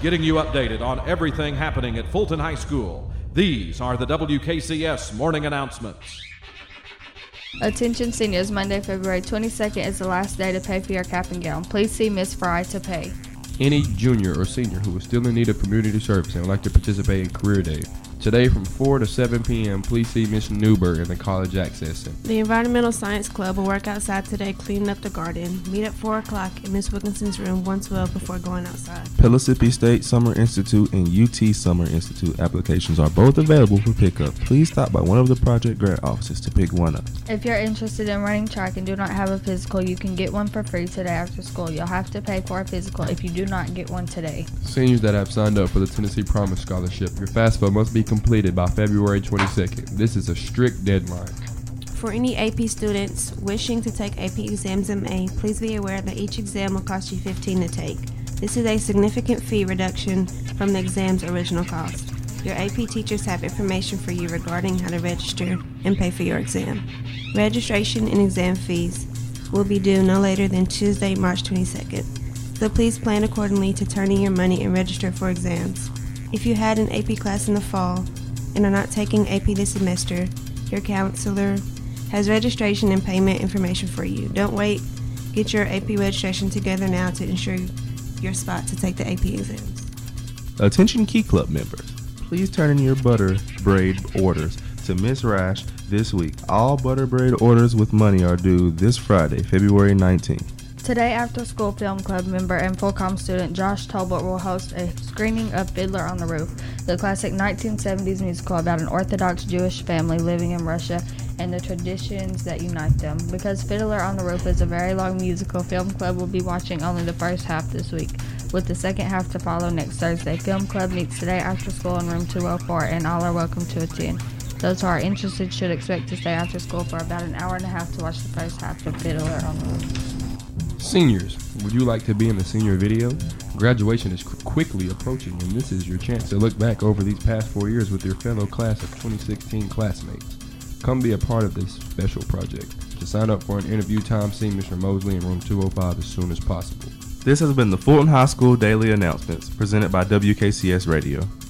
getting you updated on everything happening at Fulton High School. These are the WKCS morning announcements. Attention seniors, Monday, February 22nd is the last day to pay for your cap and gown. Please see Ms. Fry to pay. Any junior or senior who is still in need of community service and would like to participate in Career Day, today from 4 to 7 p.m., please see Ms. Newberg in the College Access Center. The Environmental Science Club will work outside today cleaning up the garden. Meet at 4 o'clock in Ms. Wilkinson's room 112 before going outside. Pellissippi State Summer Institute and UT Summer Institute applications are both available for pickup. Please stop by one of the project grant offices to pick one up. If you're interested in running track and do not have a physical, you can get one for free today after school. You'll have to pay for a physical if you do not get one today. Seniors that have signed up for the Tennessee Promise Scholarship, your FAFSA must be completed by February 22nd. This is a strict deadline. For any AP students wishing to take AP exams in May, please be aware that each exam will cost you $15 to take. This is a significant fee reduction from the exam's original cost. Your AP teachers have information for you regarding how to register and pay for your exam. Registration and exam fees will be due no later than Tuesday, March 22nd. So please plan accordingly to turn in your money and register for exams. If you had an AP class in the fall and are not taking AP this semester, your counselor has registration and payment information for you. Don't wait. Get your AP registration together now to ensure your spot to take the AP exams. Attention Key Club members, please turn in your butter braid orders to Miss Rash this week. All butter braid orders with money are due this Friday, February 19th. Today, After School Film Club member and Full-Com student Josh Tolbert will host a screening of Fiddler on the Roof, the classic 1970s musical about an Orthodox Jewish family living in Russia and the traditions that unite them. Because Fiddler on the Roof is a very long musical, Film Club will be watching only the first half this week, with the second half to follow next Thursday. Film Club meets today after school in room 204, and all are welcome to attend. Those who are interested should expect to stay after school for about an hour and a half to watch the first half of Fiddler on the Roof. Seniors, would you like to be in the senior video? Graduation is quickly approaching, and this is your chance to look back over these past 4 years with your fellow class of 2016 classmates. Come be a part of this special project. To sign up for an interview time, see Mr. Mosley in room 205 as soon as possible. This has been the Fulton High School Daily Announcements presented by WKCS Radio.